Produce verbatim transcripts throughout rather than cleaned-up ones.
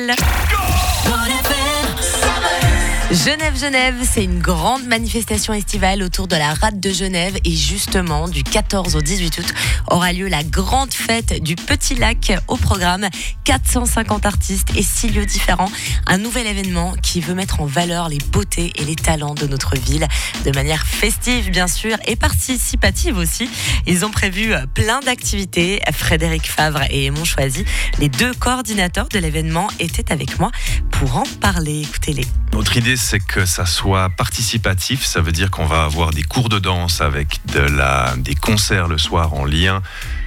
Festival. Genève, Genève, c'est une grande manifestation estivale autour de la rade de Genève et justement du quatorze au dix-huit août aura lieu la grande fête du Petit Lac. Au programme quatre cent cinquante artistes et six lieux différents. Un nouvel événement qui veut mettre en valeur les beautés et les talents de notre ville de manière festive bien sûr et participative aussi. Ils ont prévu plein d'activités. Frédéric Favre et Aimon Choisy, les deux coordinateurs de l'événement, étaient avec moi pour en parler. Écoutez-les. Notre idée, c'est que ça soit participatif. Ça veut dire qu'on va avoir des cours de danse avec de la, des concerts le soir en lien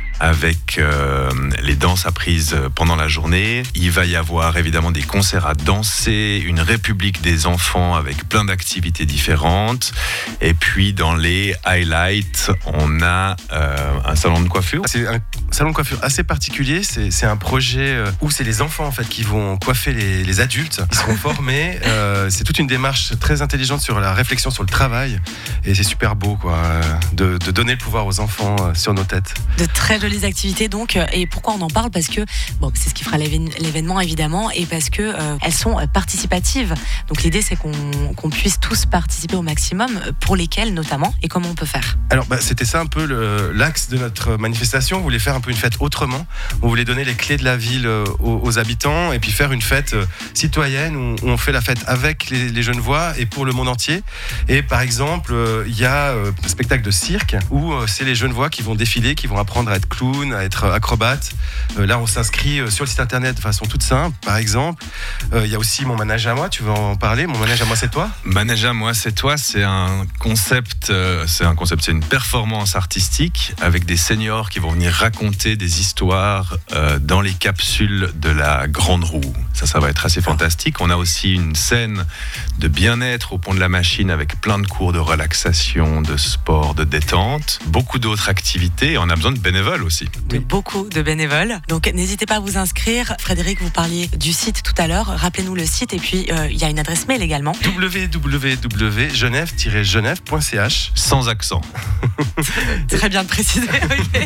avec euh, les danses apprises pendant la journée. Il va y avoir évidemment des concerts à danser, une république des enfants avec plein d'activités différentes. Et puis dans les highlights, on a euh, un salon de coiffure. C'est un salon de coiffure assez particulier. C'est, c'est un projet où c'est les enfants en fait qui vont coiffer les, les adultes. Ils seront formés. Euh, c'est toute une démarche très intelligente sur la réflexion sur le travail. Et c'est super beau quoi, de, de donner le pouvoir aux enfants sur nos têtes. De très jolies activités donc, et pourquoi on en parle? Parce que bon, c'est ce qui fera l'événement évidemment, et parce que euh, elles sont participatives. Donc l'idée c'est qu'on, qu'on puisse tous participer au maximum. Pour lesquelles notamment, et comment on peut faire? Alors bah, c'était ça un peu le, l'axe de notre manifestation. On voulait faire un peu une fête autrement. On voulait donner les clés de la ville aux, aux habitants et puis faire une fête citoyenne où on fait la fête avec les, les Genevois et pour le monde entier. Et par exemple, il y a un spectacle de cirque où c'est les Genevois qui vont défiler, qui vont apprendre à être clown, à être acrobate. Euh, là, on s'inscrit sur le site internet de façon toute simple, par exemple. Il euh, y a aussi Mon Manège à moi, tu veux en parler? Mon Manège à moi, c'est toi? Manège à moi, c'est toi. C'est un concept, euh, c'est un concept, c'est une performance artistique avec des seniors qui vont venir raconter des histoires euh, dans les capsules de la Grande Roue. Ça, ça va être assez fantastique. On a aussi une scène de bien-être au Pont de la Machine avec plein de cours de relaxation, de sport, de détente. Beaucoup d'autres activités. On a besoin de bénévoles aussi. De beaucoup de bénévoles. Donc n'hésitez pas à vous inscrire. Frédéric, vous parliez du site tout à l'heure. Rappelez-nous le site et puis il euh, y a une adresse mail également. w w w point genève tiret genève point c h. Sans accent. Très bien de préciser. Okay.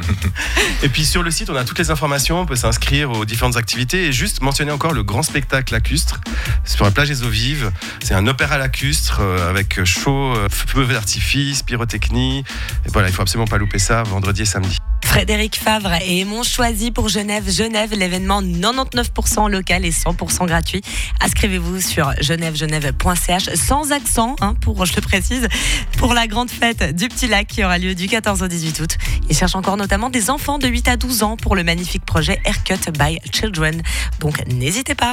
Et puis sur le site, on a toutes les informations. On peut s'inscrire aux différentes activités et juste mentionner encore le grand spectacle lacustre sur la plage des Eaux Vives. C'est un opéra lacustre euh, avec show, euh, feux d'artifice, pyrotechnie. Et voilà, il faut absolument pas louper ça vendredi et samedi. Frédéric Favre et Aimon Choisy pour Genève. Genève, l'événement quatre-vingt-dix-neuf pour cent local et cent pour cent gratuit. Inscrivez-vous sur genève genève point c h sans accent, hein, pour, je le précise, pour la grande fête du Petit Lac qui aura lieu du quatorze au dix-huit août. Ils cherchent encore notamment des enfants de huit à douze ans pour le magnifique projet Haircut by Children. Donc n'hésitez pas.